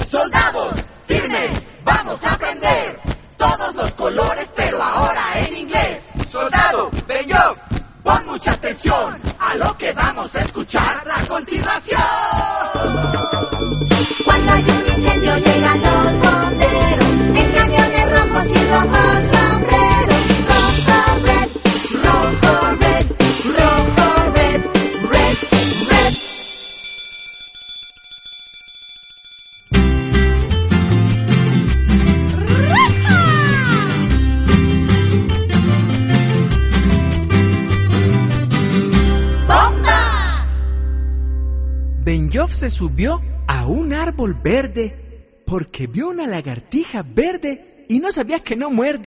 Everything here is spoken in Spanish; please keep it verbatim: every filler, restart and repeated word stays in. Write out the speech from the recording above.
Soldados, firmes, vamos a aprender todos los colores, pero ahora en inglés. Soldado, Ben-Joff, pon mucha atención a lo que vamos a escuchar a continuación. Cuando hay un incendio llegan los bomberos en camiones rojos y rojos sombreros. Rojo, red, rojo, red, rojo, red, red, red. ¡Bomba! Ben-Joff se subió a un árbol verde porque vio una lagartija verde y no sabía que no muerde.